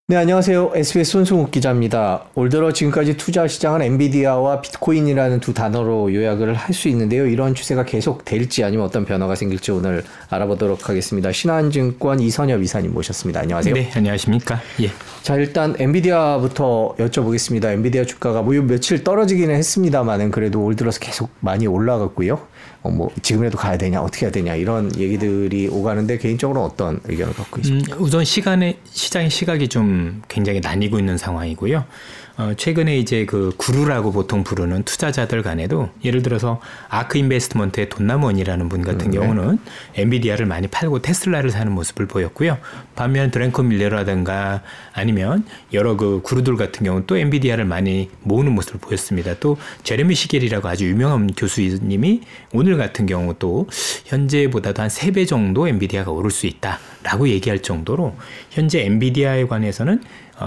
네, 안녕하세요. SBS 손승욱 기자입니다. 올 들어 지금까지 투자 시장은 엔비디아와 비트코인이라는 두 단어로 요약을 할 수 있는데요. 이런 추세가 계속 될지 아니면 어떤 변화가 생길지 오늘 알아보도록 하겠습니다. 신한증권 이선엽 이사님 모셨습니다. 안녕하세요. 네, 안녕하십니까. 예. 자, 일단 엔비디아부터 여쭤보겠습니다. 엔비디아 주가가 뭐 며칠 떨어지기는 했습니다만은 그래도 올 들어서 계속 많이 올라갔고요. 지금이라도 가야 되냐, 어떻게 해야 되냐 이런 얘기들이 오가는데 개인적으로 어떤 의견을 갖고 있습니까? 우선 시장의 시각이 좀 굉장히 나뉘고 있는 상황이고요. 최근에 이제 그 구루라고 보통 부르는 투자자들 간에도 예를 들어서 아크 인베스트먼트의 돈남원이라는 분 같은 경우는 엔비디아를 많이 팔고 테슬라를 사는 모습을 보였고요. 반면 드랭코 밀러라든가 아니면 여러 그 구루들 같은 경우는 또 엔비디아를 많이 모으는 모습을 보였습니다. 또 제레미 시겔이라고 아주 유명한 교수님이 오늘 같은 경우 또 현재보다도 한 3배 정도 엔비디아가 오를 수 있다라고 얘기할 정도로 현재 엔비디아에 관해서는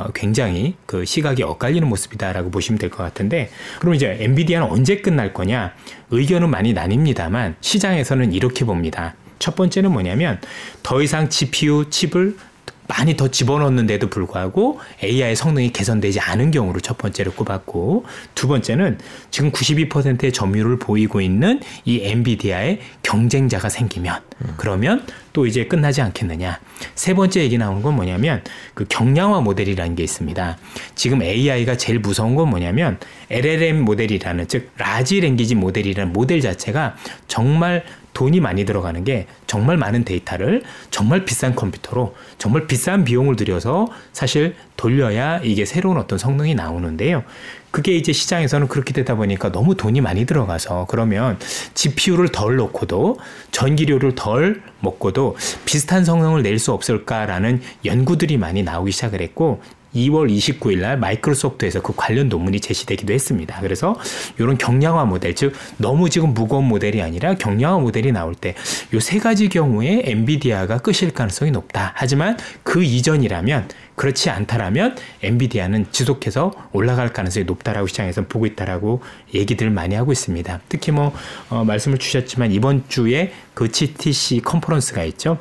굉장히 그 시각이 엇갈리는 모습이다라고 보시면 될 것 같은데, 그럼 이제 엔비디아는 언제 끝날 거냐? 의견은 많이 나뉩니다만 시장에서는 이렇게 봅니다. 첫 번째는 뭐냐면 더 이상 GPU 칩을 많이 더 집어넣는데도 불구하고 AI 성능이 개선되지 않은 경우를 첫 번째로 꼽았고, 두 번째는 지금 92%의 점유율을 보이고 있는 이 엔비디아의 경쟁자가 생기면 그러면 또 이제 끝나지 않겠느냐. 세 번째 얘기 나오는 건 뭐냐면 그 경량화 모델이라는 게 있습니다. 지금 AI가 제일 무서운 건 뭐냐면 LLM 모델이라는, 즉 라지 랭귀지 모델이라는 모델 자체가 정말 돈이 많이 들어가는 게 정말 많은 데이터를 정말 비싼 컴퓨터로 정말 비싼 비용을 들여서 사실 돌려야 이게 새로운 어떤 성능이 나오는데요. 그게 이제 시장에서는 그렇게 되다 보니까 너무 돈이 많이 들어가서 그러면 GPU를 덜 넣고도 전기료를 덜 먹고도 비슷한 성능을 낼 수 없을까라는 연구들이 많이 나오기 시작을 했고, 2월 29일 날 마이크로소프트에서 그 관련 논문이 제시되기도 했습니다. 그래서 이런 경량화 모델, 즉 너무 지금 무거운 모델이 아니라 경량화 모델이 나올 때 이 세 가지 경우에 엔비디아가 끝일 가능성이 높다. 하지만 그 이전이라면, 그렇지 않다라면 엔비디아는 지속해서 올라갈 가능성이 높다라고 시장에서 보고 있다라고 얘기들을 많이 하고 있습니다. 특히 말씀을 주셨지만 이번 주에 그 GTC 컨퍼런스가 있죠.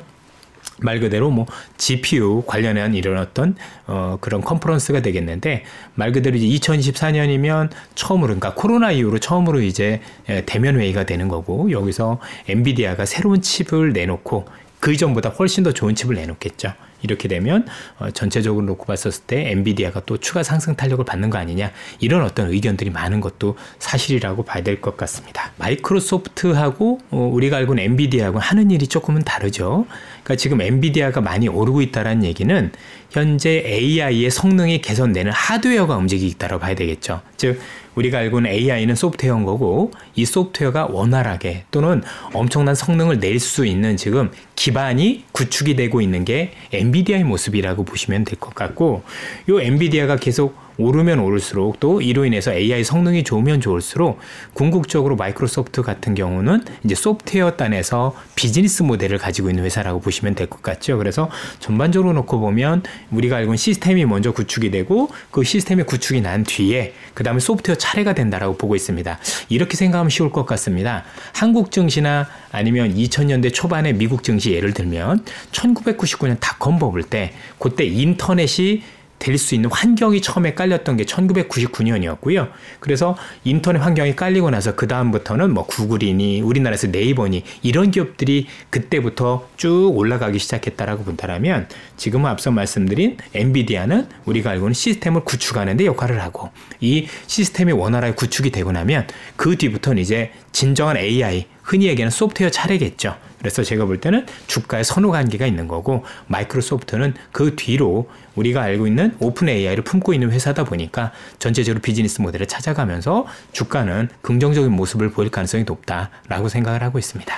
말 그대로 GPU 관련한 이런 어떤 그런 컨퍼런스가 되겠는데, 말 그대로 이제 2024년이면 처음으로, 그러니까 코로나 이후로 처음으로 이제 대면 회의가 되는 거고, 여기서 엔비디아가 새로운 칩을 내놓고 그 이전보다 훨씬 더 좋은 칩을 내놓겠죠. 이렇게 되면 전체적으로 놓고 봤었을 때 엔비디아가 또 추가 상승 탄력을 받는 거 아니냐, 이런 어떤 의견들이 많은 것도 사실이라고 봐야 될 것 같습니다. 마이크로소프트하고 우리가 알고 있는 엔비디아하고 하는 일이 조금은 다르죠. 그러니까 지금 엔비디아가 많이 오르고 있다는 얘기는 현재 AI의 성능이 개선되는 하드웨어가 움직이고 있다고 봐야 되겠죠. 즉 우리가 알고 있는 AI는 소프트웨어인 거고, 이 소프트웨어가 원활하게 또는 엄청난 성능을 낼 수 있는 지금 기반이 구축이 되고 있는 게 엔비디아의 모습이라고 보시면 될 것 같고, 이 엔비디아가 계속 오르면 오를수록 또 이로 인해서 AI 성능이 좋으면 좋을수록 궁극적으로 마이크로소프트 같은 경우는 이제 소프트웨어 단에서 비즈니스 모델을 가지고 있는 회사라고 보시면 될 것 같죠. 그래서 전반적으로 놓고 보면 우리가 알고 있는 시스템이 먼저 구축이 되고 그 시스템이 구축이 난 뒤에 그 다음에 소프트웨어 차례가 된다라고 보고 있습니다. 이렇게 생각하면 쉬울 것 같습니다. 한국 증시나 아니면 2000년대 초반의 미국 증시 예를 들면 1999년 닷컴 버블 때 그때 인터넷이 될 수 있는 환경이 처음에 깔렸던 게 1999년이었고요. 그래서 인터넷 환경이 깔리고 나서 그 다음부터는 구글이니 우리나라에서 네이버니 이런 기업들이 그때부터 쭉 올라가기 시작했다라고 본다면, 지금은 앞서 말씀드린 엔비디아는 우리가 알고 있는 시스템을 구축하는 데 역할을 하고, 이 시스템이 원활하게 구축이 되고 나면 그 뒤부터는 이제 진정한 AI, 흔히 얘기하는 소프트웨어 차례겠죠. 그래서 제가 볼 때는 주가에 선호 관계가 있는 거고, 마이크로소프트는 그 뒤로 우리가 알고 있는 오픈 AI를 품고 있는 회사다 보니까 전체적으로 비즈니스 모델을 찾아가면서 주가는 긍정적인 모습을 보일 가능성이 높다라고 생각을 하고 있습니다.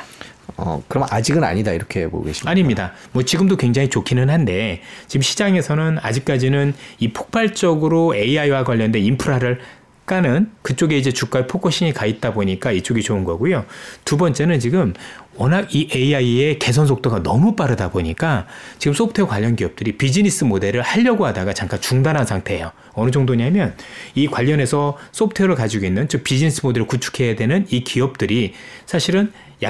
그럼 아직은 아니다 이렇게 보고 계십니까? 아닙니다. 지금도 굉장히 좋기는 한데 지금 시장에서는 아직까지는 이 폭발적으로 AI와 관련된 인프라를 가는 그쪽에 이제 주가의 포커싱이 가 있다 보니까 이쪽이 좋은 거고요. 두 번째는 지금 워낙 이 AI의 개선 속도가 너무 빠르다 보니까 지금 소프트웨어 관련 기업들이 비즈니스 모델을 하려고 하다가 잠깐 중단한 상태예요. 어느 정도냐면 이 관련해서 소프트웨어를 가지고 있는 즉 비즈니스 모델을 구축해야 되는 이 기업들이 사실은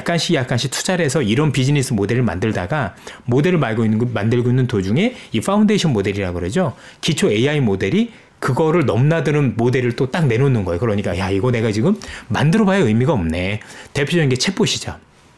약간씩 투자를 해서 이런 비즈니스 모델을 만들다가 모델을 만들고 있는 도중에 이 파운데이션 모델이라고 그러죠. 기초 AI 모델이 그거를 넘나드는 모델을 또 딱 내놓는 거예요. 그러니까 야 이거 내가 지금 만들어봐야 의미가 없네. 대표적인 게 챗봇이죠.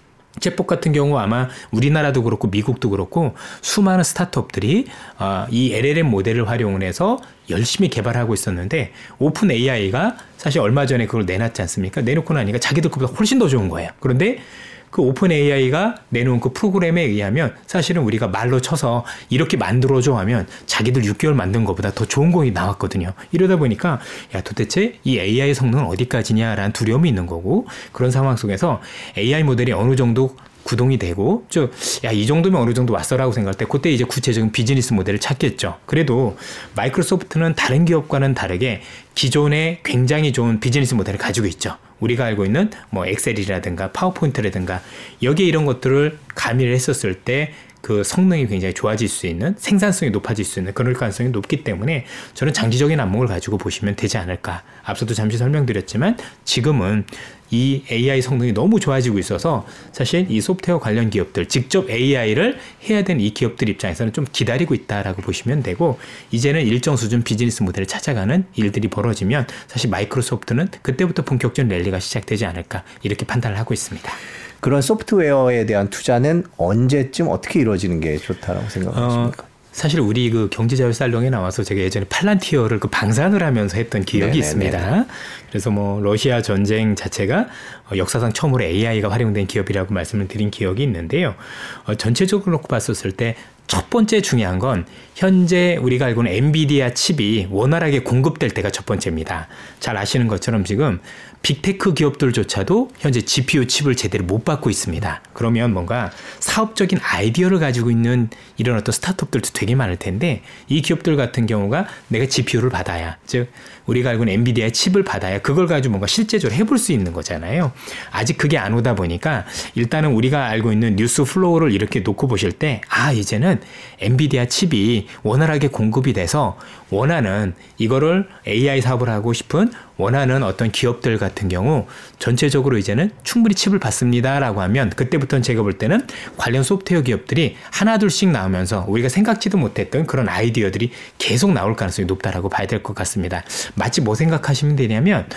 챗봇 같은 경우 아마 우리나라도 그렇고 미국도 그렇고 수많은 스타트업들이 이 LLM 모델을 활용을 해서 열심히 개발하고 있었는데 오픈 AI가 사실 얼마 전에 그걸 내놨지 않습니까? 내놓고 나니까 자기들 것보다 훨씬 더 좋은 거예요. 그런데 그 오픈 AI가 내놓은 그 프로그램에 의하면 사실은 우리가 말로 쳐서 이렇게 만들어줘 하면 자기들 6개월 만든 것보다 더 좋은 거이 나왔거든요. 이러다 보니까 야 도대체 이 AI 성능은 어디까지냐라는 두려움이 있는 거고 그런 상황 속에서 AI 모델이 어느 정도 구동이 되고 야 이 정도면 어느 정도 왔어라고 생각할 때 그때 이제 구체적인 비즈니스 모델을 찾겠죠. 그래도 마이크로소프트는 다른 기업과는 다르게 기존에 굉장히 좋은 비즈니스 모델을 가지고 있죠. 우리가 알고 있는 뭐 엑셀이라든가 파워포인트라든가 여기에 이런 것들을 가미를 했었을 때 그 성능이 굉장히 좋아질 수 있는 생산성이 높아질 수 있는 그럴 가능성이 높기 때문에 저는 장기적인 안목을 가지고 보시면 되지 않을까. 앞서도 잠시 설명드렸지만 지금은 이 AI 성능이 너무 좋아지고 있어서 사실 이 소프트웨어 관련 기업들 직접 AI를 해야 되는 이 기업들 입장에서는 좀 기다리고 있다라고 보시면 되고 이제는 일정 수준 비즈니스 모델을 찾아가는 일들이 벌어지면 사실 마이크로소프트는 그때부터 본격적인 랠리가 시작되지 않을까 이렇게 판단을 하고 있습니다. 그런 소프트웨어에 대한 투자는 언제쯤 어떻게 이루어지는 게 좋다라고 생각하십니까? 사실 우리 그 경제자유살롱에 나와서 제가 예전에 팔란티어를 그 방산을 하면서 했던 기억이 네네네. 있습니다. 그래서 뭐 러시아 전쟁 자체가 역사상 처음으로 AI가 활용된 기업이라고 말씀을 드린 기억이 있는데요. 전체적으로 놓고 봤었을 때 첫 번째 중요한 건 현재 우리가 알고 있는 엔비디아 칩이 원활하게 공급될 때가 첫 번째입니다. 잘 아시는 것처럼 지금 빅테크 기업들조차도 현재 GPU 칩을 제대로 못 받고 있습니다. 그러면 뭔가 사업적인 아이디어를 가지고 있는 이런 어떤 스타트업들도 되게 많을 텐데 이 기업들 같은 경우가 내가 GPU를 받아야 즉 우리가 알고 있는 엔비디아의 칩을 받아야 그걸 가지고 뭔가 실제적으로 해볼 수 있는 거잖아요. 아직 그게 안 오다 보니까 일단은 우리가 알고 있는 뉴스 플로우를 이렇게 놓고 보실 때 이제는 엔비디아 칩이 원활하게 공급이 돼서 원하는 이거를 AI 사업을 하고 싶은 원하는 어떤 기업들 같은 경우 전체적으로 이제는 충분히 칩을 받습니다라고 하면 그때부터는 제가 볼 때는 관련 소프트웨어 기업들이 하나둘씩 나오면서 우리가 생각지도 못했던 그런 아이디어들이 계속 나올 가능성이 높다라고 봐야 될 것 같습니다. 마치 뭐 생각하시면 되냐면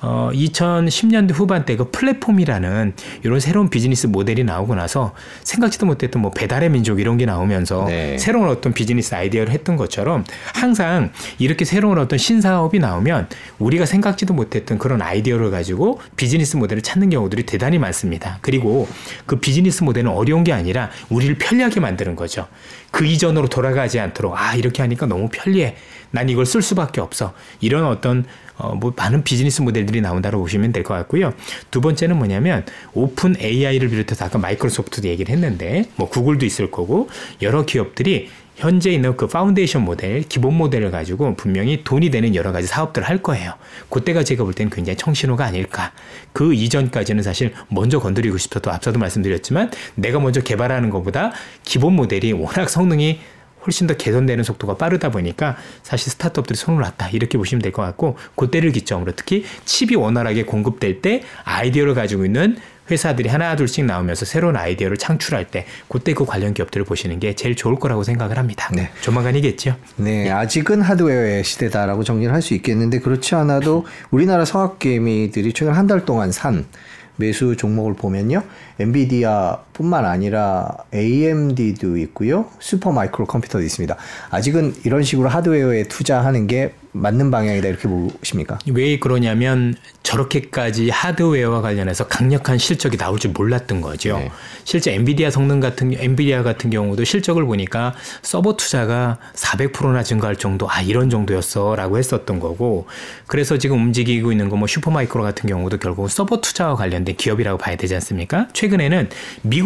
2010년대 후반때 그 플랫폼이라는 이런 새로운 비즈니스 모델이 나오고 나서 생각지도 못했던 뭐 배달의 민족 이런 게 나오면서 네. 새로운 어떤 비즈니스 아이디어를 했던 것처럼 항상 이렇게 새로운 어떤 신사업이 나오면 우리가 생각지도 못했던 그런 아이디어를 가지고 비즈니스 모델을 찾는 경우들이 대단히 많습니다. 그리고 그 비즈니스 모델은 어려운 게 아니라 우리를 편리하게 만드는 거죠. 그 이전으로 돌아가지 않도록 이렇게 하니까 너무 편리해. 난 이걸 쓸 수밖에 없어. 이런 어떤 많은 비즈니스 모델들이 나온다고 보시면 될 것 같고요. 두 번째는 뭐냐면 오픈 AI를 비롯해서 아까 마이크로소프트도 얘기를 했는데 뭐 구글도 있을 거고 여러 기업들이 현재 있는 그 파운데이션 모델, 기본 모델을 가지고 분명히 돈이 되는 여러 가지 사업들을 할 거예요. 그때가 제가 볼 때는 굉장히 청신호가 아닐까. 그 이전까지는 사실 먼저 건드리고 싶어도 앞서도 말씀드렸지만 내가 먼저 개발하는 것보다 기본 모델이 워낙 성능이 훨씬 더 개선되는 속도가 빠르다 보니까 사실 스타트업들이 손을 놨다 이렇게 보시면 될 것 같고 그때를 기점으로 특히 칩이 원활하게 공급될 때 아이디어를 가지고 있는 회사들이 하나 둘씩 나오면서 새로운 아이디어를 창출할 때 그때 그 관련 기업들을 보시는 게 제일 좋을 거라고 생각을 합니다. 네. 조만간이겠죠. 네, 아직은 하드웨어의 시대다라고 정리를 할 수 있겠는데 그렇지 않아도 우리나라 성악개미들이 최근 한 달 동안 산 매수 종목을 보면요. 엔비디아뿐만 아니라 AMD도 있고요. 슈퍼마이크로 컴퓨터도 있습니다. 아직은 이런 식으로 하드웨어에 투자하는 게 맞는 방향이다 이렇게 보십니까? 왜 그러냐면 저렇게까지 하드웨어와 관련해서 강력한 실적이 나올 줄 몰랐던 거죠. 네. 실제 엔비디아 같은 경우도 실적을 보니까 서버 투자가 400%나 증가할 정도, 이런 정도였어라고 했었던 거고, 그래서 지금 움직이고 있는 거 슈퍼마이크로 같은 경우도 결국 서버 투자와 관련된 기업이라고 봐야 되지 않습니까? 최근에는 미국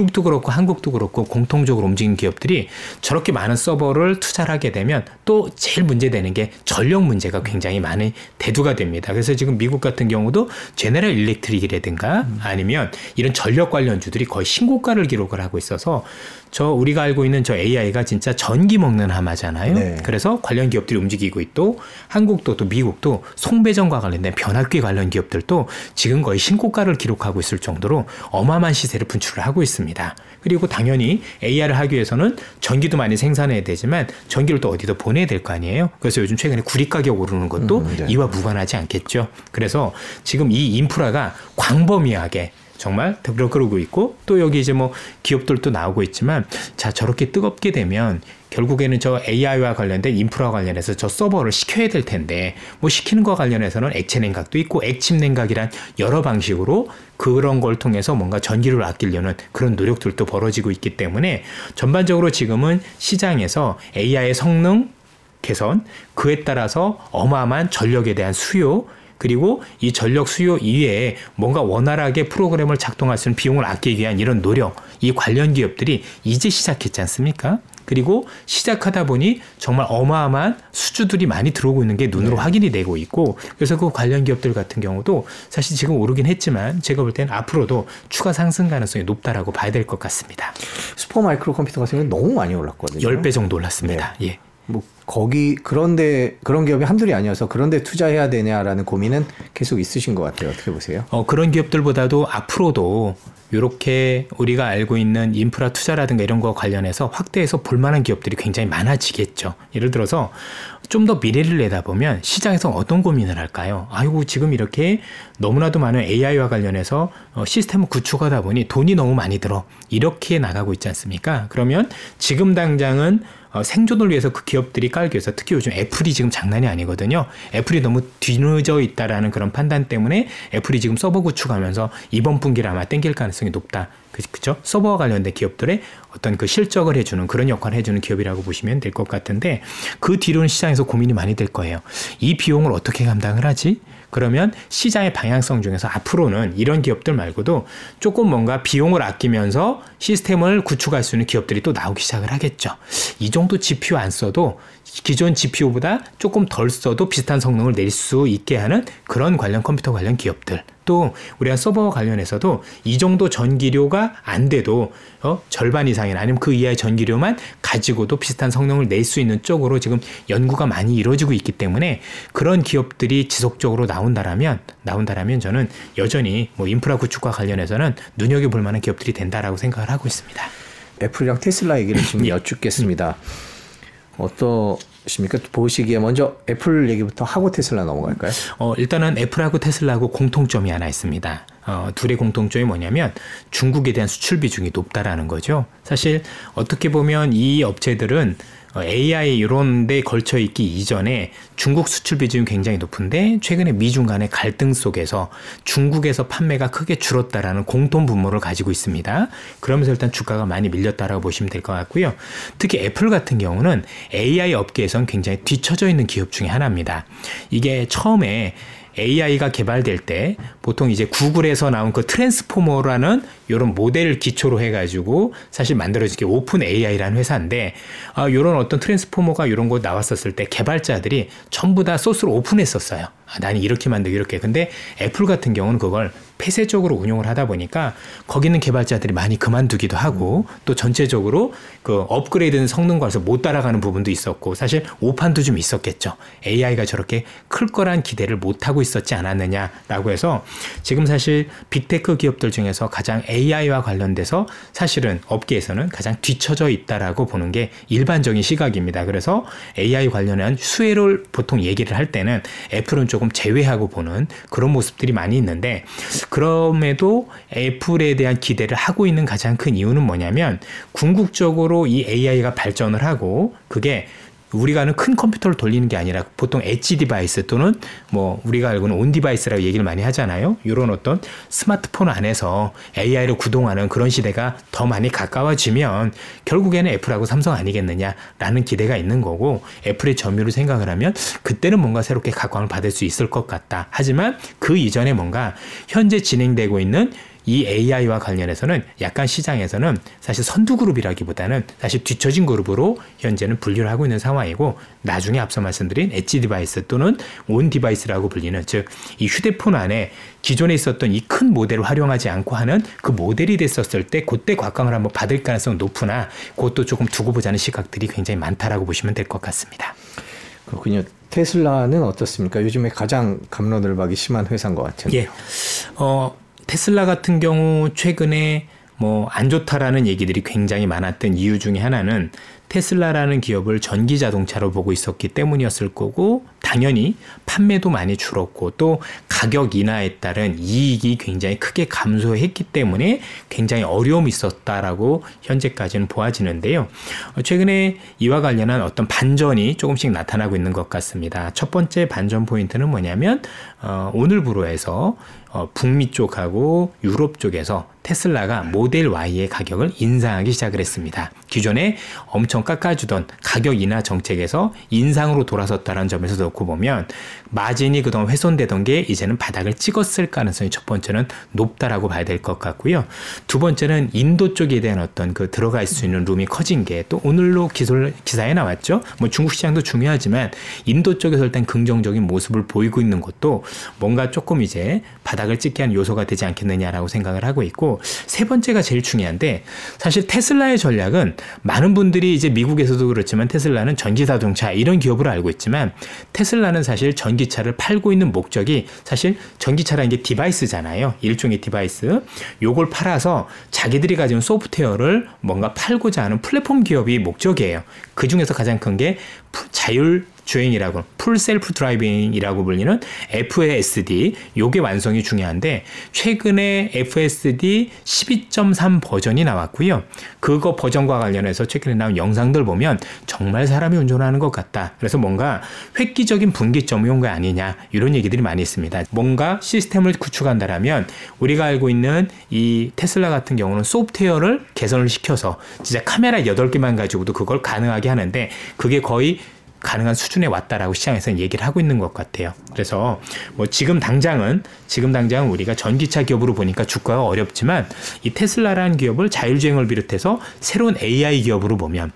미국도 그렇고 한국도 그렇고 공통적으로 움직이는 기업들이 저렇게 많은 서버를 투자를 하게 되면 또 제일 문제되는 게 전력 문제가 굉장히 많이 대두가 됩니다. 그래서 지금 미국 같은 경우도 제너럴 일렉트릭이라든가 아니면 이런 전력 관련주들이 거의 신고가를 기록을 하고 있어서 우리가 알고 있는 저 AI가 진짜 전기 먹는 하마잖아요. 네. 그래서 관련 기업들이 움직이고 있고 한국도 또 미국도 송배전과 관련된 변압기 관련 기업들도 지금 거의 신고가를 기록하고 있을 정도로 어마어마한 시세를 분출을 하고 있습니다. 그리고 당연히 AI를 하기 위해서는 전기도 많이 생산해야 되지만 전기를 또 어디다 보내야 될 거 아니에요. 그래서 요즘 최근에 구리 가격 오르는 것도 네. 이와 무관하지 않겠죠. 그래서 지금 이 인프라가 광범위하게 정말 그러고 있고 또 여기 이제 뭐 기업들도 나오고 있지만 자 저렇게 뜨겁게 되면 결국에는 저 AI와 관련된 인프라와 관련해서 저 서버를 시켜야 될 텐데 뭐 시키는 거와 관련해서는 액체 냉각도 있고 액침 냉각이란 여러 방식으로 그런 걸 통해서 뭔가 전기를 아끼려는 그런 노력들도 벌어지고 있기 때문에 전반적으로 지금은 시장에서 AI의 성능 개선 그에 따라서 어마어마한 전력에 대한 수요 그리고 이 전력 수요 이외에 뭔가 원활하게 프로그램을 작동할 수 있는 비용을 아끼기 위한 이런 노력, 이 관련 기업들이 이제 시작했지 않습니까? 그리고 시작하다 보니 정말 어마어마한 수주들이 많이 들어오고 있는 게 눈으로 확인이 되고 있고 그래서 그 관련 기업들 같은 경우도 사실 지금 오르긴 했지만 제가 볼 때는 앞으로도 추가 상승 가능성이 높다라고 봐야 될 것 같습니다. 슈퍼마이크로 컴퓨터 같은 경우는 너무 많이 올랐거든요. 10배 정도 올랐습니다. 네. 예. 뭐 그런데 그런 기업이 한둘이 아니어서 그런데 투자해야 되냐라는 고민은 계속 있으신 것 같아요. 어떻게 보세요? 그런 기업들보다도 앞으로도 이렇게 우리가 알고 있는 인프라 투자라든가 이런 거 관련해서 확대해서 볼만한 기업들이 굉장히 많아지겠죠. 예를 들어서 좀 더 미래를 내다보면 시장에서 어떤 고민을 할까요? 아이고 지금 이렇게 너무나도 많은 AI와 관련해서 시스템을 구축하다 보니 돈이 너무 많이 들어 이렇게 나가고 있지 않습니까? 그러면 지금 당장은 생존을 위해서 그 기업들이 깔기 위해서 특히 요즘 애플이 지금 장난이 아니거든요. 애플이 너무 뒤늦어 있다라는 그런 판단 때문에 애플이 지금 서버 구축하면서 이번 분기를 아마 땡길 가능성이 높다. 그죠? 서버와 관련된 기업들의 어떤 그 실적을 해주는 그런 역할을 해주는 기업이라고 보시면 될 것 같은데 그 뒤로는 시장에서 고민이 많이 될 거예요. 이 비용을 어떻게 감당을 하지? 그러면 시장의 방향성 중에서 앞으로는 이런 기업들 말고도 조금 뭔가 비용을 아끼면서 시스템을 구축할 수 있는 기업들이 또 나오기 시작을 하겠죠. 이 정도 GPU 안 써도 기존 GPU보다 조금 덜 써도 비슷한 성능을 낼 수 있게 하는 그런 관련 컴퓨터 관련 기업들 또 우리가 서버와 관련해서도 이 정도 전기료가 안 돼도 절반 이상이나 아니면 그 이하의 전기료만 가지고도 비슷한 성능을 낼 수 있는 쪽으로 지금 연구가 많이 이루어지고 있기 때문에 그런 기업들이 지속적으로 나온다라면 저는 여전히 뭐 인프라 구축과 관련해서는 눈여겨볼 만한 기업들이 된다라고 생각을 하고 있습니다. 애플이랑 테슬라 얘기를 지금 여쭙겠습니다. 어떠십니까? 보시기에 먼저 애플 얘기부터 하고 테슬라 넘어갈까요? 일단은 애플하고 테슬라하고 공통점이 하나 있습니다. 둘의 공통점이 뭐냐면 중국에 대한 수출 비중이 높다라는 거죠. 사실 어떻게 보면 이 업체들은 AI 이런 데 걸쳐 있기 이전에 중국 수출 비중이 굉장히 높은데 최근에 미중 간의 갈등 속에서 중국에서 판매가 크게 줄었다라는 공통 분모를 가지고 있습니다. 그러면서 일단 주가가 많이 밀렸다라고 보시면 될 것 같고요. 특히 애플 같은 경우는 AI 업계에선 굉장히 뒤처져 있는 기업 중에 하나입니다. 이게 처음에 AI가 개발될 때 보통 이제 구글에서 나온 그 트랜스포머라는 이런 모델을 기초로 해가지고 사실 만들어진 게 오픈 AI라는 회사인데 이런 어떤 트랜스포머가 이런 거 나왔었을 때 개발자들이 전부 다 소스를 오픈했었어요. 나는 이렇게 만들고 이렇게. 근데 애플 같은 경우는 그걸 폐쇄적으로 운용을 하다 보니까 거기 있는 개발자들이 많이 그만두기도 하고 또 전체적으로 그 업그레이드는 성능과서 못 따라가는 부분도 있었고 사실 오판도 좀 있었겠죠. AI가 저렇게 클 거란 기대를 못하고 있었지 않았느냐라고 해서 지금 사실 빅테크 기업들 중에서 가장 AI와 관련돼서 사실은 업계에서는 가장 뒤처져 있다라고 보는 게 일반적인 시각입니다. 그래서 AI 관련한 수혜를 보통 얘기를 할 때는 애플은 조금 제외하고 보는 그런 모습들이 많이 있는데 그럼에도 애플에 대한 기대를 하고 있는 가장 큰 이유는 뭐냐면 궁극적으로 이 AI가 발전을 하고 그게 우리가 아는 큰 컴퓨터를 돌리는 게 아니라 보통 엣지 디바이스 또는 뭐 우리가 알고는 온 디바이스라고 얘기를 많이 하잖아요. 이런 어떤 스마트폰 안에서 AI를 구동하는 그런 시대가 더 많이 가까워지면 결국에는 애플하고 삼성 아니겠느냐라는 기대가 있는 거고 애플의 점유를 생각을 하면 그때는 뭔가 새롭게 각광을 받을 수 있을 것 같다. 하지만 그 이전에 뭔가 현재 진행되고 있는 이 AI와 관련해서는 약간 시장에서는 사실 선두 그룹이라기보다는 사실 뒤처진 그룹으로 현재는 분류를 하고 있는 상황이고, 나중에 앞서 말씀드린 엣지 디바이스 또는 온 디바이스라고 불리는, 즉 이 휴대폰 안에 기존에 있었던 이 큰 모델을 활용하지 않고 하는 그 모델이 됐었을 때 그때 곽광을 한번 받을 가능성은 높으나 그것도 조금 두고 보자는 시각들이 굉장히 많다라고 보시면 될 것 같습니다. 그렇군요. 테슬라는 어떻습니까? 요즘에 가장 갑론을박이 심한 회사인 것 같은데요. 예. 테슬라 같은 경우 최근에 뭐 안 좋다라는 얘기들이 굉장히 많았던 이유 중에 하나는 테슬라라는 기업을 전기 자동차로 보고 있었기 때문이었을 거고, 당연히 판매도 많이 줄었고 또 가격 인하에 따른 이익이 굉장히 크게 감소했기 때문에 굉장히 어려움이 있었다라고 현재까지는 보아지는데요. 최근에 이와 관련한 어떤 반전이 조금씩 나타나고 있는 것 같습니다. 첫 번째 반전 포인트는 뭐냐면 오늘부로 해서 북미 쪽하고 유럽 쪽에서 테슬라가 모델 Y의 가격을 인상하기 시작을 했습니다. 기존에 엄청 깎아주던 가격 인하 정책에서 인상으로 돌아섰다는 점에서 놓고 보면 마진이 그동안 훼손되던 게 이제는 바닥을 찍었을 가능성이 첫 번째는 높다라고 봐야 될 것 같고요. 두 번째는 인도 쪽에 대한 어떤 그 들어갈 수 있는 룸이 커진 게 또 오늘로 기사에 나왔죠. 뭐 중국 시장도 중요하지만 인도 쪽에서 일단 긍정적인 모습을 보이고 있는 것도 뭔가 조금 이제 바닥을 찍게 하는 요소가 되지 않겠느냐라고 생각을 하고 있고, 세 번째가 제일 중요한데, 사실 테슬라의 전략은 많은 분들이 이제 미국에서도 그렇지만 테슬라는 전기 자동차 이런 기업으로 알고 있지만, 테슬라는 사실 전기차를 팔고 있는 목적이 사실 전기차라는 게 디바이스잖아요. 일종의 디바이스. 요걸 팔아서 자기들이 가진 소프트웨어를 뭔가 팔고자 하는 플랫폼 기업이 목적이에요. 그 중에서 가장 큰 게 자율 주행이라고, 풀 셀프 드라이빙이라고 불리는 FSD, 요게 완성이 중요한데, 최근에 FSD 12.3 버전이 나왔고요. 그거 버전과 관련해서 최근에 나온 영상들 보면 정말 사람이 운전하는 것 같다. 그래서 뭔가 획기적인 분기점이 온 거 아니냐, 이런 얘기들이 많이 있습니다. 뭔가 시스템을 구축한다라면 우리가 알고 있는 이 테슬라 같은 경우는 소프트웨어를 개선을 시켜서 진짜 카메라 8개만 가지고도 그걸 가능하게 하는데, 그게 거의 가능한 수준에 왔다라고 시장에서는 얘기를 하고 있는 것 같아요. 그래서 뭐 지금 당장은 우리가 전기차 기업으로 보니까 주가가 어렵지만, 이 테슬라라는 기업을 자율주행을 비롯해서 새로운 AI 기업으로 보면,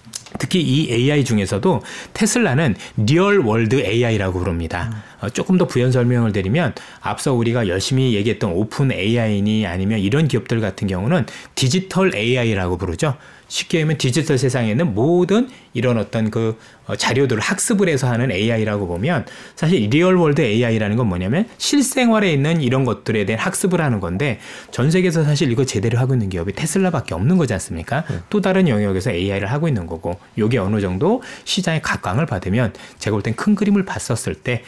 특히 이 AI 중에서도 테슬라는 리얼 월드 AI라고 부릅니다. 조금 더 부연 설명을 드리면, 앞서 우리가 열심히 얘기했던 오픈 AI니 아니면 이런 기업들 같은 경우는 디지털 AI라고 부르죠. 쉽게 얘기하면 디지털 세상에는 모든 이런 어떤 그 자료들을 학습을 해서 하는 AI라고 보면, 사실 리얼월드 AI라는 건 뭐냐면 실생활에 있는 이런 것들에 대한 학습을 하는 건데, 전 세계에서 사실 이거 제대로 하고 있는 기업이 테슬라밖에 없는 거지 않습니까? 또 다른 영역에서 AI를 하고 있는 거고, 이게 어느 정도 시장의 각광을 받으면 제가 볼 땐 큰 그림을 봤었을 때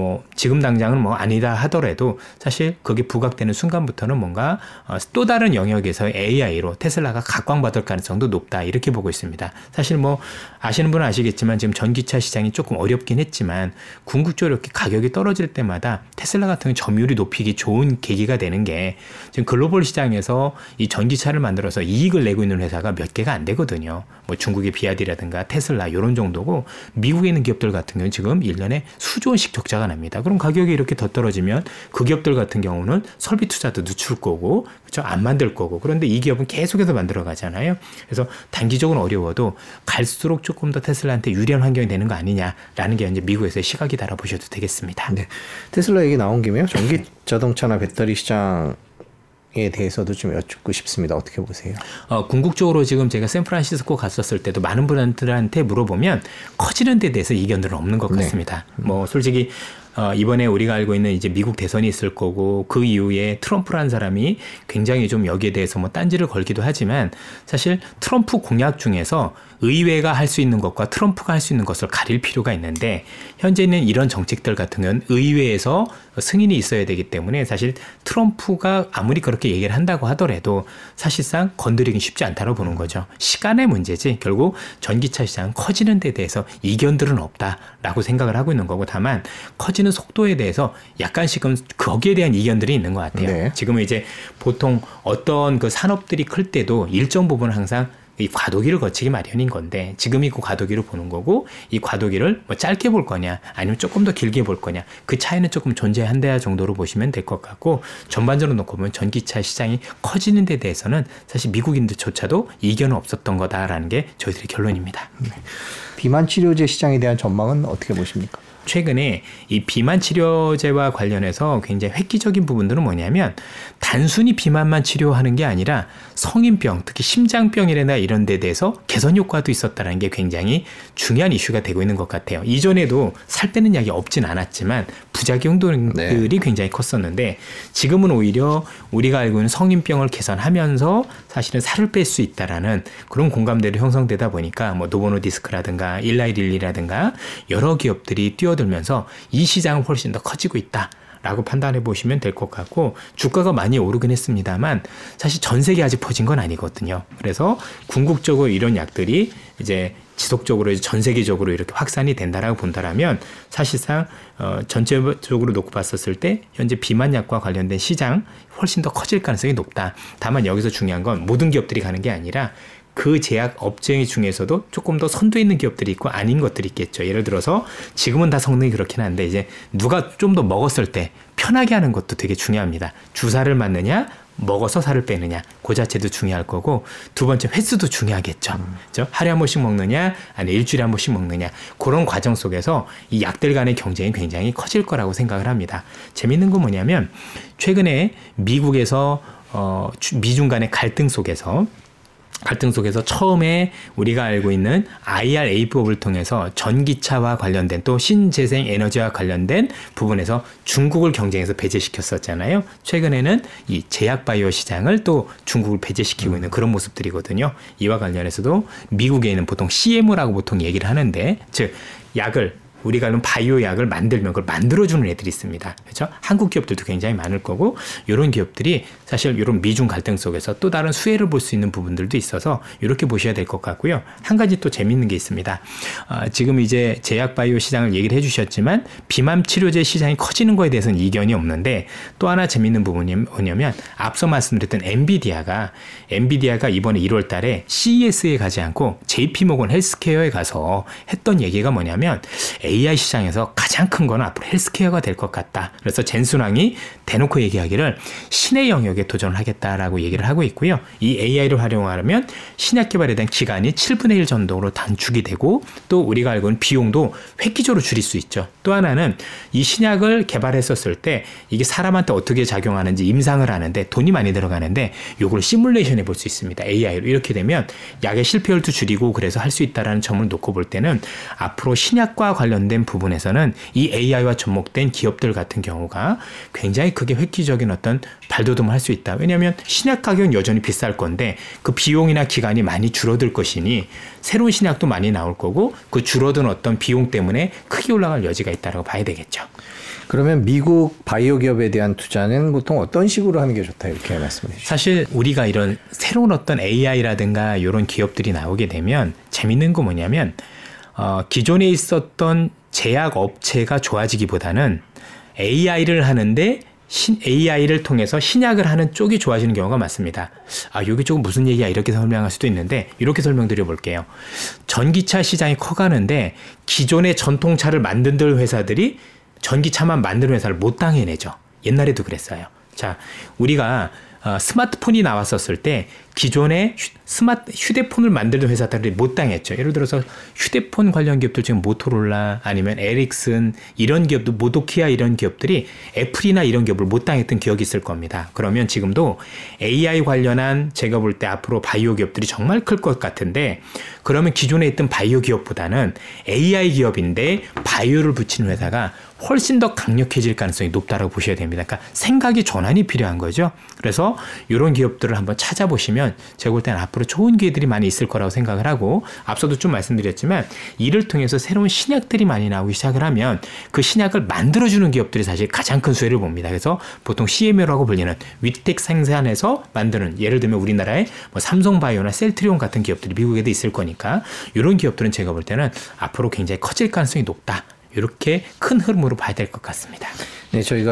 지금 당장은 뭐 아니다 하더라도 사실 그게 부각되는 순간부터는 뭔가 또 다른 영역에서의 AI로 테슬라가 각광받을 가능성도 높다, 이렇게 보고 있습니다. 사실 뭐 아시는 분은 아시겠지만 지금 전기차 시장이 조금 어렵긴 했지만 궁극적으로 이렇게 가격이 떨어질 때마다 테슬라 같은 점유율이 높이기 좋은 계기가 되는 게, 지금 글로벌 시장에서 이 전기차를 만들어서 이익을 내고 있는 회사가 몇 개가 안 되거든요. 뭐 중국의 비아디라든가 테슬라 이런 정도고, 미국에 있는 기업들 같은 경우는 지금 1년에 수조 원씩 적자가 납니다. 그럼 가격이 이렇게 더 떨어지면 그 기업들 같은 경우는 설비 투자도 늦출 거고, 그렇죠? 안 만들 거고. 그런데 이 기업은 계속해서 만들어 가잖아요. 그래서 단기적으로는 어려워도 갈수록 조금 더 테슬라한테 유리한 환경이 되는 거 아니냐라는 게 이제 미국에서의 시각이다라고 보셔도 되겠습니다. 네. 테슬라 얘기 나온 김에요. 전기 자동차나 배터리 시장에 대해서도 좀 여쭙고 싶습니다. 어떻게 보세요? 궁극적으로 지금 제가 샌프란시스코 갔었을 때도 많은 분들한테 물어보면 커지는 데 대해서 이견들은 없는 것 같습니다. 네. 뭐 솔직히 이번에 우리가 알고 있는 이제 미국 대선이 있을 거고, 그 이후에 트럼프라는 사람이 굉장히 좀 여기에 대해서 뭐 딴지를 걸기도 하지만, 사실 트럼프 공약 중에서 의회가 할 수 있는 것과 트럼프가 할 수 있는 것을 가릴 필요가 있는데, 현재 있는 이런 정책들 같은 경우는 의회에서 승인이 있어야 되기 때문에 사실 트럼프가 아무리 그렇게 얘기를 한다고 하더라도 사실상 건드리긴 쉽지 않다고 보는 거죠. 시간의 문제지 결국 전기차 시장은 커지는 데 대해서 이견들은 없다라고 생각을 하고 있는 거고, 다만 커지는 속도에 대해서 약간씩은 거기에 대한 이견들이 있는 것 같아요. 네. 지금은 이제 보통 어떤 그 산업들이 클 때도 일정 부분 항상 이 과도기를 거치기 마련인 건데 지금 이 과도기를 보는 거고 이 과도기를 뭐 짧게 볼 거냐 아니면 조금 더 길게 볼 거냐 그 차이는 조금 존재한다 정도로 보시면 될 것 같고 전반적으로 놓고 보면 전기차 시장이 커지는 데 대해서는 사실 미국인들조차도 이견은 없었던 거다라는 게 저희들의 결론입니다. 비만 치료제 시장에 대한 전망은 어떻게 보십니까? 최근에 이 비만 치료제와 관련해서 굉장히 획기적인 부분들은 뭐냐면 단순히 비만만 치료하는 게 아니라 성인병, 특히 심장병이나 이런 데 대해서 개선 효과도 있었다는 게 굉장히 중요한 이슈가 되고 있는 것 같아요. 이전에도 살 빼는 약이 없진 않았지만 부작용들이 굉장히 컸었는데 지금은 오히려 우리가 알고 있는 성인병을 개선하면서 사실은 살을 뺄 수 있다라는 그런 공감대로 형성되다 보니까 뭐 노보노디스크라든가 일라이릴리라든가 여러 기업들이 뛰어들면서 이 시장은 훨씬 더 커지고 있다라고 판단해 보시면 될 것 같고 주가가 많이 오르긴 했습니다만 사실 전 세계 아직 퍼진 건 아니거든요. 그래서 궁극적으로 이런 약들이 이제 지속적으로 전 세계적으로 이렇게 확산이 된다라고 본다라면 사실상 전체적으로 놓고 봤었을 때 현재 비만약과 관련된 시장 훨씬 더 커질 가능성이 높다. 다만 여기서 중요한 건 모든 기업들이 가는 게 아니라 그 제약 업체 중에서도 조금 더 선두에 있는 기업들이 있고 아닌 것들이 있겠죠. 예를 들어서 지금은 다 성능이 그렇긴 한데 이제 누가 좀 더 먹었을 때 편하게 하는 것도 되게 중요합니다. 주사를 맞느냐 먹어서 살을 빼느냐 그 자체도 중요할 거고 두 번째 횟수도 중요하겠죠. 그렇죠? 하루에 한 번씩 먹느냐 아니 일주일에 한 번씩 먹느냐 그런 과정 속에서 이 약들 간의 경쟁이 굉장히 커질 거라고 생각을 합니다. 재밌는 건 뭐냐면 최근에 미국에서 미중 간의 갈등 속에서 처음에 우리가 알고 있는 IRA법을 통해서 전기차와 관련된 또 신재생 에너지와 관련된 부분에서 중국을 경쟁해서 배제시켰었잖아요. 최근에는 이 제약 바이오 시장을 또 중국을 배제시키고 있는 그런 모습들이거든요. 이와 관련해서도 미국에는 보통 CMO라고 보통 얘기를 하는데 즉 약을 우리가 아는 바이오 약을 만들면 그걸 만들어주는 애들이 있습니다. 그렇죠? 한국 기업들도 굉장히 많을 거고 이런 기업들이 사실 이런 미중 갈등 속에서 또 다른 수혜를 볼 수 있는 부분들도 있어서 이렇게 보셔야 될 것 같고요. 한 가지 또 재밌는 게 있습니다. 지금 이제 제약 바이오 시장을 얘기를 해주셨지만 비만 치료제 시장이 커지는 거에 대해서는 이견이 없는데 또 하나 재밌는 부분이 뭐냐면 앞서 말씀드렸던 엔비디아가 이번에 1월 달에 CES에 가지 않고 JP모건 헬스케어에 가서 했던 얘기가 뭐냐면 AI 시장에서 가장 큰 건 앞으로 헬스케어가 될 것 같다. 그래서 젠순왕이 대놓고 얘기하기를 신의 영역에 도전을 하겠다라고 얘기를 하고 있고요. 이 AI를 활용하려면 신약 개발에 대한 기간이 7분의 1 정도로 단축이 되고 또 우리가 알고 있는 비용도 획기적으로 줄일 수 있죠. 또 하나는 이 신약을 개발했었을 때 이게 사람한테 어떻게 작용하는지 임상을 하는데 돈이 많이 들어가는데 요걸 시뮬레이션 해볼 수 있습니다. AI로. 이렇게 되면 약의 실패율도 줄이고 그래서 할 수 있다는 점을 놓고 볼 때는 앞으로 신약과 관련된 부분에서는 이 AI와 접목된 기업들 같은 경우가 굉장히 크게 획기적인 어떤 발돋움을 할 수 있다. 왜냐하면 신약 가격은 여전히 비쌀 건데 그 비용이나 기간이 많이 줄어들 것이니 새로운 신약도 많이 나올 거고 그 줄어든 어떤 비용 때문에 크게 올라갈 여지가 있다고 봐야 되겠죠. 그러면 미국 바이오 기업에 대한 투자는 보통 어떤 식으로 하는 게 좋다 이렇게 말씀해 주시죠. 사실 우리가 이런 새로운 어떤 AI라든가 이런 기업들이 나오게 되면 재밌는 거 뭐냐면 기존에 있었던 제약 업체가 좋아지기보다는 AI를 하는데 AI를 통해서 신약을 하는 쪽이 좋아지는 경우가 많습니다. 여기 조금 무슨 얘기야 이렇게 설명할 수도 있는데 이렇게 설명드려 볼게요. 전기차 시장이 커가는데 기존의 전통차를 만든 회사들이 전기차만 만드는 회사를 못 당해내죠. 옛날에도 그랬어요. 자, 우리가 스마트폰이 나왔었을 때 기존에 휴대폰을 만들던 회사들이 못 당했죠. 예를 들어서 휴대폰 관련 기업들 지금 모토로라 아니면 에릭슨 이런 기업도 모도키아 이런 기업들이 애플이나 이런 기업을 못 당했던 기억이 있을 겁니다. 그러면 지금도 AI 관련한 제가 볼 때 앞으로 바이오 기업들이 정말 클 것 같은데 그러면 기존에 있던 바이오 기업보다는 AI 기업인데 바이오를 붙이는 회사가 훨씬 더 강력해질 가능성이 높다고 보셔야 됩니다. 그러니까 생각의 전환이 필요한 거죠. 그래서 이런 기업들을 한번 찾아보시면 제가 볼 때는 앞으로 좋은 기회들이 많이 있을 거라고 생각을 하고 앞서도 좀 말씀드렸지만 이를 통해서 새로운 신약들이 많이 나오기 시작을 하면 그 신약을 만들어주는 기업들이 사실 가장 큰 수혜를 봅니다. 그래서 보통 CMO라고 불리는 위텍 생산해서 만드는 예를 들면 우리나라의 뭐 삼성바이오나 셀트리온 같은 기업들이 미국에도 있을 거니까 이런 기업들은 제가 볼 때는 앞으로 굉장히 커질 가능성이 높다. 이렇게 큰 흐름으로 봐야 될 것 같습니다. 네, 저희가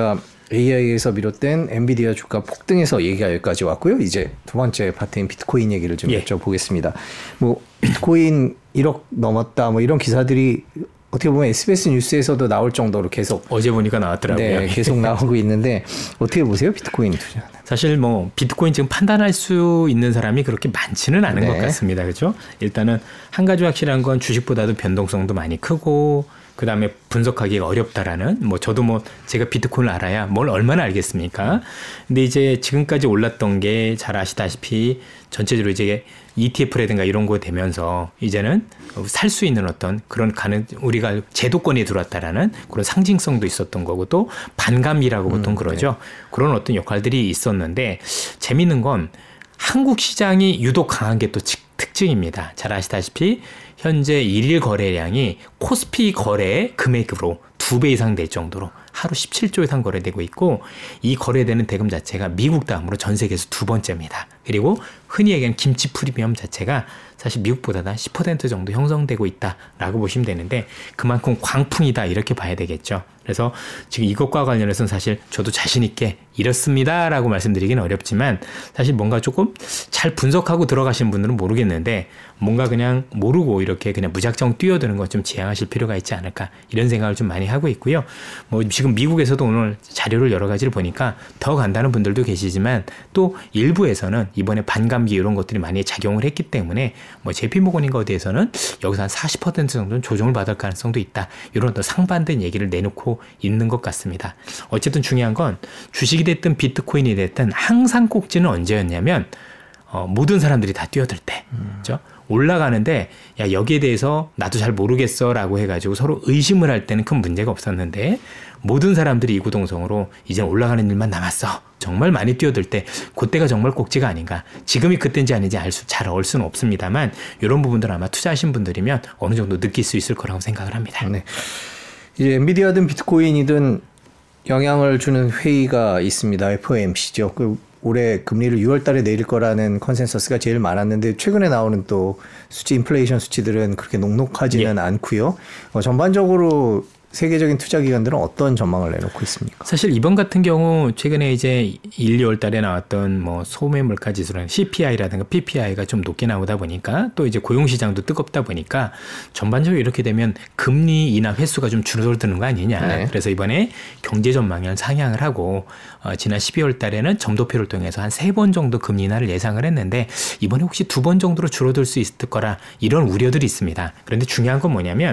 AI에서 비롯된 엔비디아 주가 폭등에서 얘기가 여기까지 왔고요. 이제 두 번째 파트인 비트코인 얘기를 좀 여쭤보겠습니다. 뭐 비트코인 1억 넘었다 뭐 이런 기사들이 어떻게 보면 SBS 뉴스에서도 나올 정도로 계속 어제 보니까 나왔더라고요. 네, 계속 나오고 있는데 어떻게 보세요? 비트코인 투자. 사실 뭐 비트코인 지금 판단할 수 있는 사람이 그렇게 많지는 않은 것 같습니다. 그렇죠? 일단은 한 가지 확실한 건 주식보다도 변동성도 많이 크고 그다음에 분석하기가 어렵다라는 뭐 저도 뭐 제가 비트코인을 알아야 뭘 얼마나 알겠습니까? 근데 이제 지금까지 올랐던 게 잘 아시다시피 전체적으로 이제 ETF라든가 이런 거 되면서 이제는 살 수 있는 어떤 그런 우리가 제도권에 들어왔다라는 그런 상징성도 있었던 거고 또 반감이라고 보통 그러죠. 그런 어떤 역할들이 있었는데 재미있는 건 한국 시장이 유독 강한 게 또 특징입니다. 잘 아시다시피 현재 일일 거래량이 코스피 거래 금액으로 2배 이상 될 정도로 하루 17조 이상 거래되고 있고 이 거래되는 대금 자체가 미국 다음으로 전 세계에서 두 번째입니다. 그리고 흔히 얘기하는 김치 프리미엄 자체가 사실 미국보다 10% 정도 형성되고 있다라고 보시면 되는데 그만큼 광풍이다 이렇게 봐야 되겠죠. 그래서 지금 이것과 관련해서는 사실 저도 자신 있게 이렇습니다라고 말씀드리기는 어렵지만 사실 뭔가 조금 잘 분석하고 들어가신 분들은 모르겠는데 뭔가 그냥 모르고 이렇게 그냥 무작정 뛰어드는 건 좀 지양하실 필요가 있지 않을까 이런 생각을 좀 많이 하고 있고요. 뭐 지금 미국에서도 오늘 자료를 여러 가지를 보니까 더 간다는 분들도 계시지만 또 일부에서는 이번에 반감기 이런 것들이 많이 작용을 했기 때문에 뭐 JP모건인가 어디에서는 여기서 한 40% 정도는 조정을 받을 가능성도 있다. 이런 또 상반된 얘기를 내놓고 있는 것 같습니다. 어쨌든 중요한 건 주식이 됐든 비트코인이 됐든 항상 꼭지는 언제였냐면 모든 사람들이 다 뛰어들 때 그렇죠? 올라가는데 야 여기에 대해서 나도 잘 모르겠어 라고 해가지고 서로 의심을 할 때는 큰 문제가 없었는데 모든 사람들이 이구동성으로 이제 올라가는 일만 남았어. 정말 많이 뛰어들 때 그때가 정말 꼭지가 아닌가. 지금이 그때인지 아닌지 잘 알 수는 없습니다만 이런 부분들 아마 투자하신 분들이면 어느 정도 느낄 수 있을 거라고 생각을 합니다. 네. 이제 엔비디아든 비트코인이든 영향을 주는 회의가 있습니다. FOMC죠. 올해 금리를 6월 달에 내릴 거라는 컨센서스가 제일 많았는데 최근에 나오는 또 수치 인플레이션 수치들은 그렇게 녹록하지는 않고요. 전반적으로 세계적인 투자 기관들은 어떤 전망을 내놓고 있습니까? 사실 이번 같은 경우 최근에 이제 1, 2월 달에 나왔던 뭐 소매 물가 지수라는 CPI라든가 PPI가 좀 높게 나오다 보니까 또 이제 고용 시장도 뜨겁다 보니까 전반적으로 이렇게 되면 금리 인하 횟수가 좀 줄어드는 거 아니냐. 네. 그래서 이번에 경제 전망을 상향을 하고 지난 12월 달에는 점도표를 통해서 한 3번 정도 금리 인하를 예상을 했는데 이번에 혹시 2번 정도로 줄어들 수 있을 거라 이런 우려들이 있습니다. 그런데 중요한 건 뭐냐면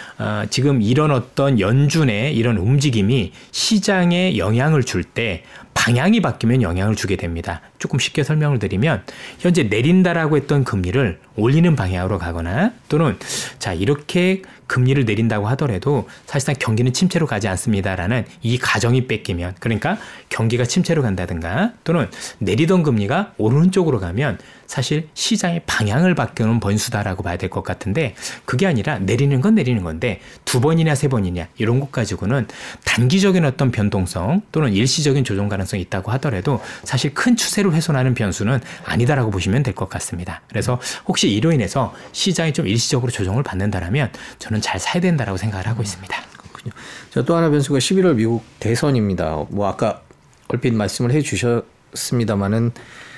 지금 이런 어떤 연준의 이런 움직임이 시장에 영향을 줄 때 방향이 바뀌면 영향을 주게 됩니다. 조금 쉽게 설명을 드리면 현재 내린다라고 했던 금리를 올리는 방향으로 가거나 또는 자 이렇게 금리를 내린다고 하더라도 사실상 경기는 침체로 가지 않습니다라는 이 가정이 뺏기면 그러니까 경기가 침체로 간다든가 또는 내리던 금리가 오르는 쪽으로 가면 사실 시장의 방향을 바꾸는 번수다라고 봐야 될 것 같은데 그게 아니라 내리는 건 내리는 건데 2번이냐 3번이냐 이런 것 가지고는 단기적인 어떤 변동성 또는 일시적인 조정 가능성이 있다고 하더라도 사실 큰 추세를 훼손하는 변수는 아니다라고 보시면 될 것 같습니다. 그래서 혹시 이로 인해서 시장이 좀 일시적으로 조정을 받는다라면 저는 잘 사야 된다라고 생각을 하고 있습니다. 그렇군요. 자, 또 하나 변수가 11월 미국 대선입니다. 뭐 아까 얼핏 말씀을 해주셨습니다마는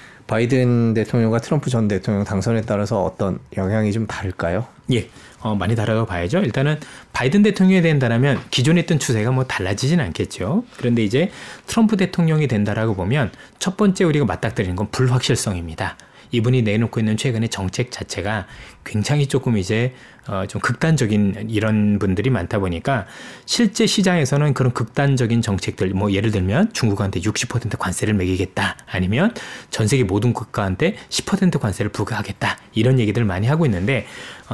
바이든 대통령과 트럼프 전 대통령 당선에 따라서 어떤 영향이 좀 다를까요? 예, 많이 다르다고 봐야죠. 일단은 바이든 대통령이 된다면 기존에 있던 추세가 뭐 달라지진 않겠죠. 그런데 이제 트럼프 대통령이 된다라고 보면 첫 번째 우리가 맞닥뜨리는 건 불확실성입니다. 이분이 내놓고 있는 최근의 정책 자체가 굉장히 조금 이제 좀 극단적인 이런 분들이 많다 보니까 실제 시장에서는 그런 극단적인 정책들 뭐 예를 들면 중국한테 60% 관세를 매기겠다 아니면 전 세계 모든 국가한테 10% 관세를 부과하겠다 이런 얘기들 많이 하고 있는데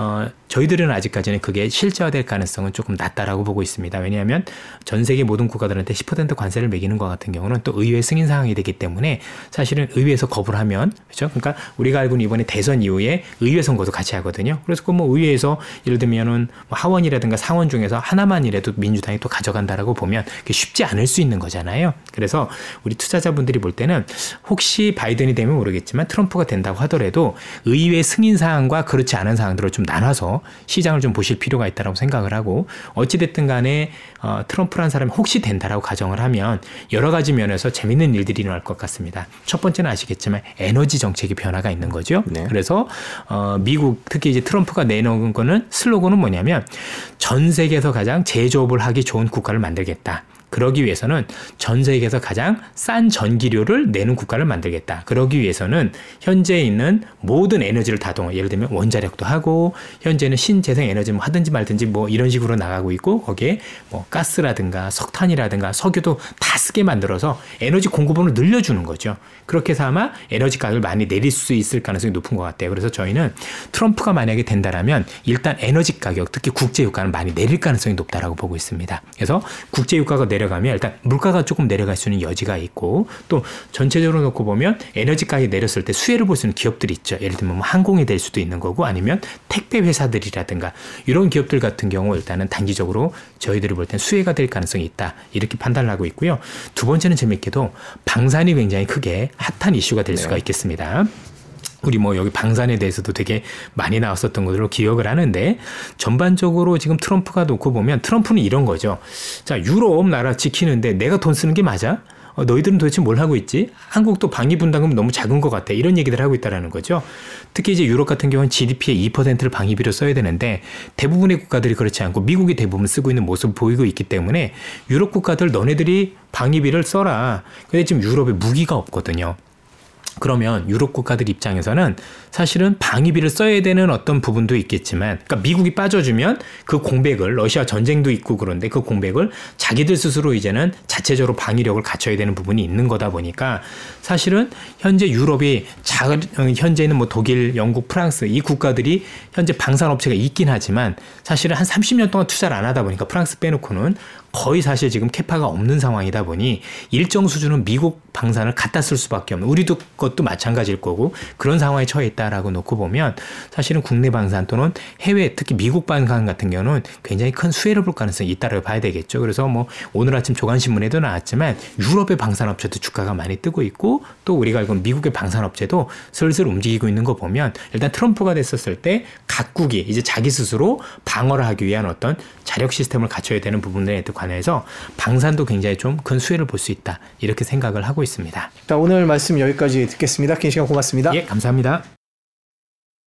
저희들은 아직까지는 그게 실제화될 가능성은 조금 낮다라고 보고 있습니다. 왜냐하면 전 세계 모든 국가들한테 10% 관세를 매기는 것 같은 경우는 또 의회 승인 사항이 되기 때문에 사실은 의회에서 거부를 하면 그렇죠? 그러니까 우리가 알고 있는 이번에 대선 이후에 의회 선거도 같이 하거든요. 그래서 그 뭐 의회에서 예를 들면은 하원이라든가 상원 중에서 하나만이라도 민주당이 또 가져간다라고 보면 그게 쉽지 않을 수 있는 거잖아요. 그래서 우리 투자자분들이 볼 때는 혹시 바이든이 되면 모르겠지만 트럼프가 된다고 하더라도 의회 승인 사항과 그렇지 않은 사항들을 좀 나눠서 관해서 시장을 좀 보실 필요가 있다고 생각을 하고 어찌됐든 간에 트럼프라는 사람이 혹시 된다라고 가정을 하면 여러 가지 면에서 재밌는 일들이 일어날 것 같습니다. 첫 번째는 아시겠지만 에너지 정책의 변화가 있는 거죠. 네. 그래서 미국 특히 이제 트럼프가 내놓은 거는 슬로건은 뭐냐면 전 세계에서 가장 제조업을 하기 좋은 국가를 만들겠다. 그러기 위해서는 전 세계에서 가장 싼 전기료를 내는 국가를 만들겠다. 그러기 위해서는 현재 있는 모든 에너지를 다 동원, 예를 들면 원자력도 하고 현재는 신재생 에너지 뭐 하든지 말든지 뭐 이런 식으로 나가고 있고 거기에 뭐 가스라든가 석탄이라든가 석유도 다 쓰게 만들어서 에너지 공급원을 늘려주는 거죠. 그렇게 해서 아마 에너지 가격을 많이 내릴 수 있을 가능성이 높은 것 같아요. 그래서 저희는 트럼프가 만약에 된다라면 일단 에너지 가격, 특히 국제 유가는 많이 내릴 가능성이 높다라고 보고 있습니다. 그래서 국제 유가가 내려가면 일단 물가가 조금 내려갈 수 있는 여지가 있고 또 전체적으로 놓고 보면 에너지 가격이 내렸을 때 수혜를 볼 수 있는 기업들이 있죠. 예를 들면 뭐 항공이 될 수도 있는 거고 아니면 택배 회사들이라든가 이런 기업들 같은 경우 일단은 단기적으로 저희들이 볼 땐 수혜가 될 가능성이 있다. 이렇게 판단을 하고 있고요. 두 번째는 재밌게도 방산이 굉장히 크게 핫한 이슈가 될 수가 있겠습니다. 우리 뭐 여기 방산에 대해서도 되게 많이 나왔었던 것으로 기억을 하는데 전반적으로 지금 트럼프가 놓고 보면 트럼프는 이런 거죠. 자, 유럽 나라 지키는데 내가 돈 쓰는 게 맞아? 너희들은 도대체 뭘 하고 있지? 한국도 방위 분담금 너무 작은 것 같아. 이런 얘기들을 하고 있다라는 거죠. 특히 이제 유럽 같은 경우는 GDP의 2%를 방위비로 써야 되는데 대부분의 국가들이 그렇지 않고 미국이 대부분 쓰고 있는 모습을 보이고 있기 때문에 유럽 국가들 너네들이 방위비를 써라. 근데 지금 유럽에 무기가 없거든요. 그러면 유럽 국가들 입장에서는 사실은 방위비를 써야 되는 어떤 부분도 있겠지만 그러니까 미국이 빠져주면 그 공백을 러시아 전쟁도 있고 그런데 그 공백을 자기들 스스로 이제는 자체적으로 방위력을 갖춰야 되는 부분이 있는 거다 보니까 사실은 현재 유럽이 현재는 뭐 독일, 영국, 프랑스 이 국가들이 현재 방산업체가 있긴 하지만 사실은 한 30년 동안 투자를 안 하다 보니까 프랑스 빼놓고는 거의 사실 지금 캐파가 없는 상황이다 보니 일정 수준은 미국 방산을 갖다 쓸 수밖에 없는 우리도 것도 마찬가지일 거고 그런 상황에 처해 있다라고 놓고 보면 사실은 국내 방산 또는 해외 특히 미국 방산 같은 경우는 굉장히 큰 수혜를 볼 가능성이 있다고 봐야 되겠죠. 그래서 뭐 오늘 아침 조간신문에도 나왔지만 유럽의 방산업체도 주가가 많이 뜨고 있고 또 우리가 알고 있는 미국의 방산업체도 슬슬 움직이고 있는 거 보면 일단 트럼프가 됐었을 때 각국이 이제 자기 스스로 방어를 하기 위한 어떤 자력 시스템을 갖춰야 되는 부분에 관해서 방산도 굉장히 좀 큰 수혜를 볼 수 있다. 이렇게 생각을 하고 있습니다. 자, 오늘 말씀 여기까지 듣겠습니다. 긴 시간 고맙습니다. 예, 감사합니다.